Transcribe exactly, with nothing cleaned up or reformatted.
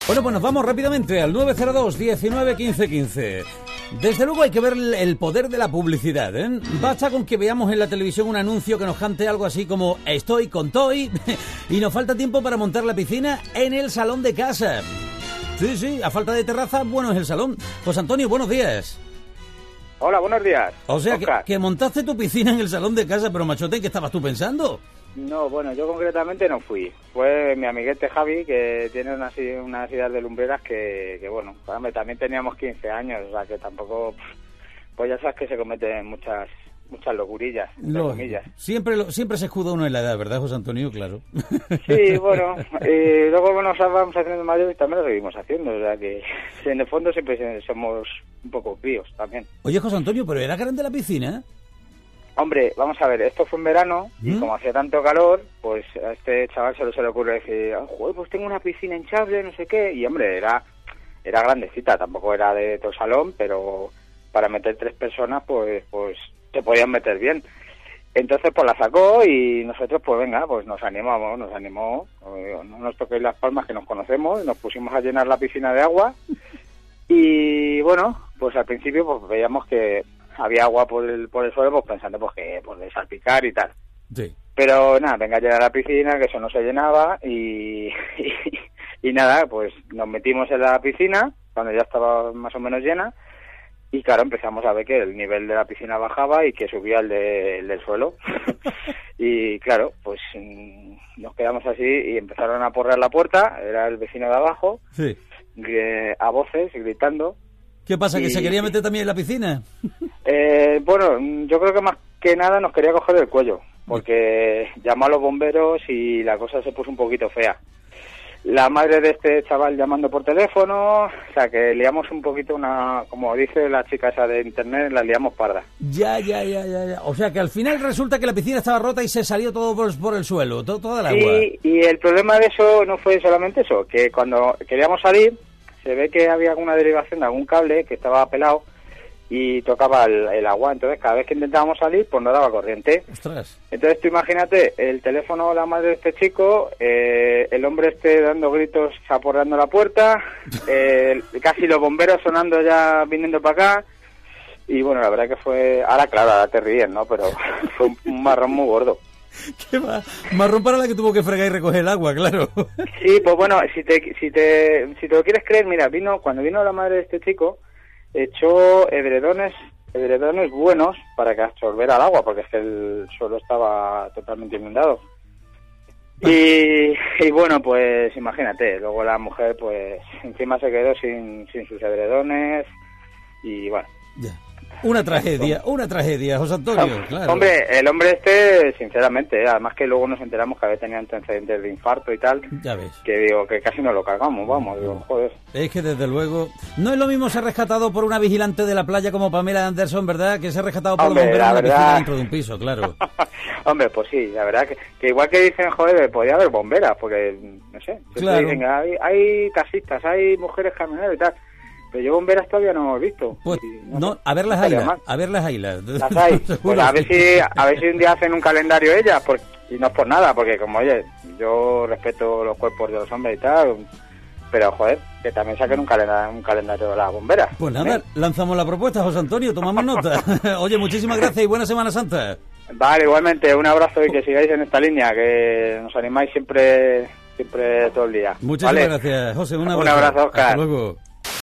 Bueno, pues nos vamos rápidamente al nueve cero dos, diecinueve, quince, quince. Desde luego hay que ver el poder de la publicidad, ¿eh? Basta con que veamos en la televisión un anuncio que nos cante algo así como estoy con Toy y nos falta tiempo para montar la piscina en el salón de casa. Sí, sí, a falta de terraza, bueno es el salón. José Antonio, buenos días. Hola, buenos días. O sea, que, que montaste tu piscina en el salón de casa, pero machote, ¿qué estabas tú pensando? No, bueno, yo concretamente no fui. Fue mi amiguete Javi, que tiene unas, unas ideas de lumbreras que, que bueno, también teníamos quince años, o sea que tampoco, pues ya sabes que se cometen muchas muchas locurillas, entre Lo, comillas. Siempre, lo, siempre se escuda uno en la edad, ¿verdad, José Antonio? Claro. Sí, bueno, y luego bueno, nos vamos haciendo mayores y también lo seguimos haciendo, o sea que en el fondo siempre somos un poco críos también. Oye, José Antonio, ¿pero era grande la piscina? Hombre, vamos a ver, esto fue en verano y ¿Mm? como hacía tanto calor, pues a este chaval se, se le ocurre decir, oh, joder, pues tengo una piscina hinchable, no sé qué, y hombre, era era grandecita, tampoco era de todo salón, pero para meter tres personas, pues pues se podían meter bien. Entonces, pues la sacó y nosotros, pues venga, pues nos animamos, nos animó, no nos toquéis las palmas que nos conocemos, y nos pusimos a llenar la piscina de agua y bueno, pues al principio pues veíamos que había agua por el por el suelo, pues pensando pues que pues de salpicar y tal. Sí. Pero nada, venga a llenar la piscina, que eso no se llenaba y, y, y nada, pues nos metimos en la piscina cuando ya estaba más o menos llena y claro, empezamos a ver que el nivel de la piscina bajaba y que subía el, de, el del suelo. Y claro, pues nos quedamos así y empezaron a porrear la puerta, era el vecino de abajo, Sí. que, a voces, gritando. ¿Qué pasa, que Y- se quería meter también en la piscina? Eh, bueno, yo creo que más que nada nos quería coger el cuello, porque llamó a los bomberos y la cosa se puso un poquito fea. La madre de este chaval llamando por teléfono, o sea que liamos un poquito una, como dice la chica esa de internet, la liamos parda. Ya, ya, ya, ya, ya. O sea, que al final resulta que la piscina estaba rota y se salió todo por, por el suelo, todo, toda el agua. Y, y el problema de eso no fue solamente eso, que cuando queríamos salir, se ve que había alguna derivación de algún cable que estaba pelado y tocaba el, el agua, entonces cada vez que intentábamos salir, pues no daba corriente. Ostras. Entonces tú imagínate, el teléfono de la madre de este chico, eh, el hombre este dando gritos, aporreando la puerta, eh, casi los bomberos sonando ya viniendo para acá, y bueno, la verdad que fue, ahora claro, ahora te ríes, ¿no? Pero fue un, un marrón muy gordo. ¿Qué va? Marrón para la que tuvo que fregar y recoger el agua, claro. Sí, pues bueno, si te, si te, si te lo quieres creer, mira, vino, cuando vino la madre de este chico, echó edredones, edredones buenos para que absorbiera el agua, porque es que el suelo estaba totalmente inundado. Y, y bueno, pues imagínate, luego la mujer pues encima se quedó sin, sin sus edredones y bueno. Ya. Una tragedia, una tragedia, José Antonio, claro. Hombre, el hombre este, sinceramente, además que luego nos enteramos que había tenido antecedentes de infarto y tal, Ya ves. que digo, que casi no lo cargamos, vamos, digo, joder. Es que desde luego no es lo mismo ser rescatado por una vigilante de la playa como Pamela Anderson, ¿verdad? Que ser rescatado por Hombre, los bomberos la en la verdad- piscina dentro de un piso, claro. Hombre, pues sí, la verdad que, que igual que dicen, joder, podía haber bomberas, porque, no sé, siempre Claro. dicen, hay, hay taxistas, hay mujeres camioneras y tal, pero yo bomberas todavía no hemos visto. Pues Y no, sé, a ver las estaría ailas, mal. a ver las ailas. Las hay. Seguro, Pues a ver sí. si a ver si un día hacen un calendario ellas, por- y no es por nada, porque como, oye, yo respeto los cuerpos de los hombres y tal, pero joder, que también saquen un calendario, un calendario de las bomberas. Pues nada, ¿eh? lanzamos la propuesta, José Antonio, tomamos nota. Oye, muchísimas gracias y buena Semana Santa. Vale, igualmente, un abrazo y que sigáis en esta línea, que nos animáis siempre, siempre todo el día. Muchísimas ¿vale? gracias, José, un Un abrazo. abrazo, Óscar. Hasta luego.